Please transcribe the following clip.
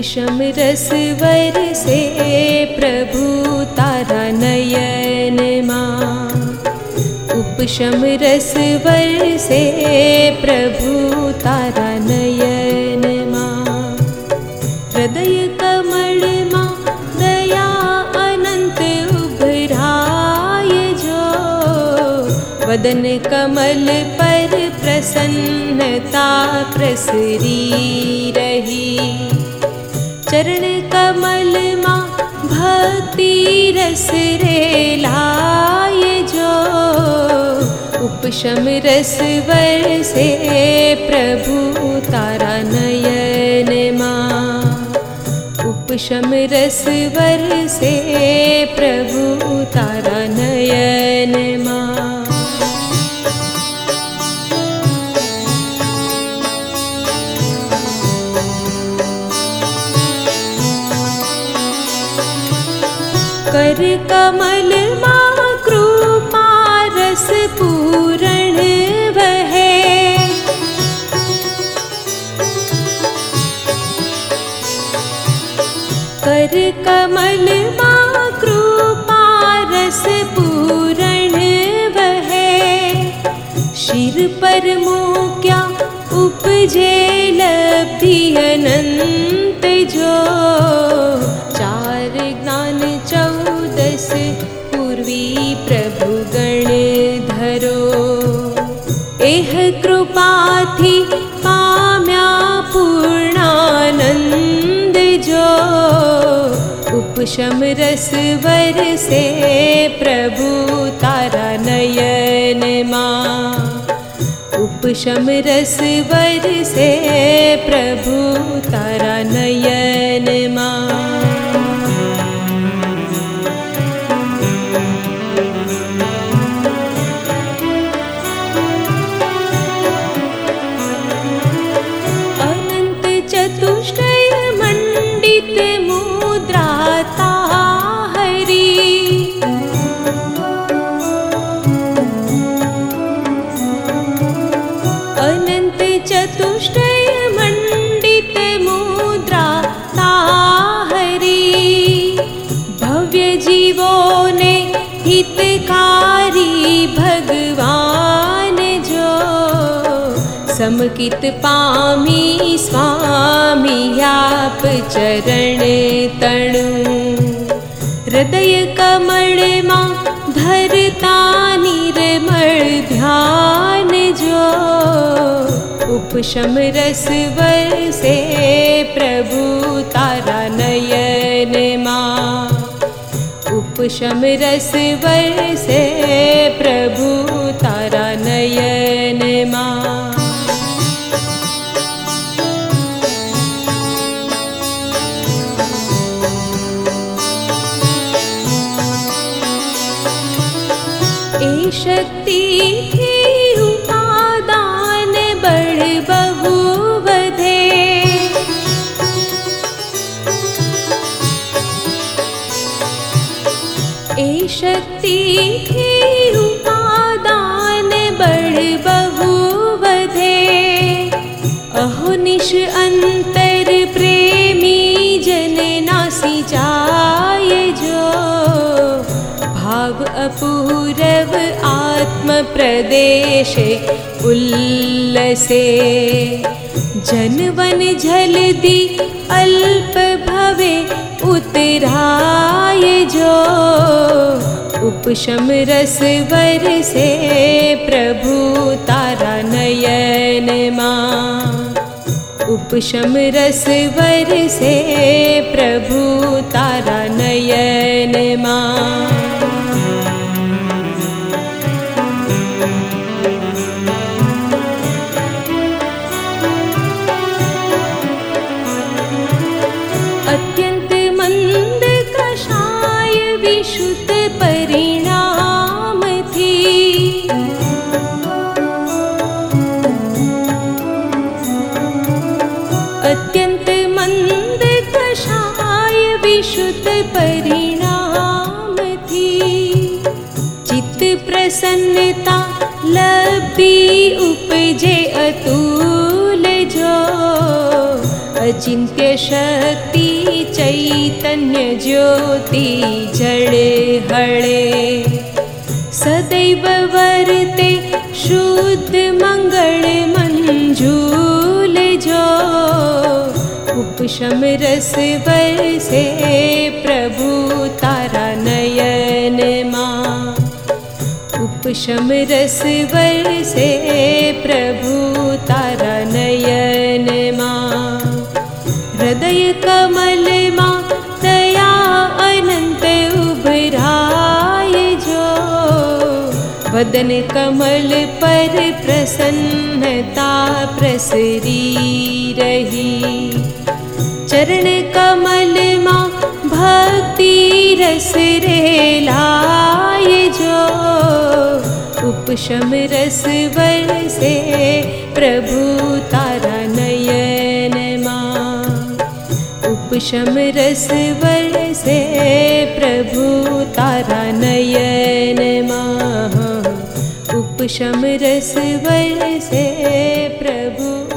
उपशम रस वर से प्रभु तारा नयन माँ। उपशम रस वर से प्रभु तारा नयन माँ। हृदय कमल माँ दया अनंत उभराय जो। वदन कमल पर प्रसन्नता प्रसरी रही। चरण कमल माँ भक्ति रस रे लाय जो। उपशम रस वर से प्रभु तारा नयन माँ। उपशम रस वर से प्रभु तारा नयन माँ। कर कमल माँ कृपा रस पूरण वहे। कर कमल माँ कृपा रस पूरण वहे। शिर पर मुक्या उपजे लब्धि अनंत जो। चार ज्ञान चौदस पूर्वी प्रभु गण धरो। एह कृपा थी पाम्या पूर्णानंद जो। उपशम रस वर से प्रभु तारा नयन माँ। उपशम रस वर से प्रभु तारा नयन माँ। चतुष्टय मंडित मुद्रा ताहरी। अनंत चतुष्टय मंडित मुद्रा ताहरी। भव्य जीवों ने हितकारी भगवान जो। समकित पामी स्वामी आप चरण तणु। हृदय कमल माँ धरता निर्मल ध्यान जो। उपशम रस वर से प्रभु तारा नयन माँ। उपशम रस वर से प्रभु तारा नयन माँ। शक्ति थी उपादान बढ़ बहु बधे। ए शक्ति थी उपादान बढ़ बहु बधे। अहोनिश अंतर प्रेमी जन नासी जाय जो। भाव अपूरव आत्म प्रदेश उल्लसे। जनवन जल्दी अल्प भवे उतराय जो। उपशम रस वर से प्रभु तारा नयन माँ। उपशम रस वर से प्रभु तारा नयन माँ। अत्यंत मंद कषाय विशुद्ध परिणाम थी। अत्यंत मंद कषाय विशुद्ध परिणाम अचिन्त्य शक्ति चैतन्य ज्योति जड़े हळे सदैव वर्ते शुद्ध मंगल मंजूल जो उपशम रस बरसे प्रभु तारा नयन मां उपशम रस बरसे प्रभु तारा नयन मां हृदय कमल मां दया अनंत उभराय जो वदन कमल पर प्रसन्नता प्रसरी रही चरण कमल मां भक्ति रस रेलाय जो उपशम रस बरसे प्रभु तारा नयन मां उपशम रस बरसे प्रभु तारा नयन मां उपशम रस बरसे प्रभु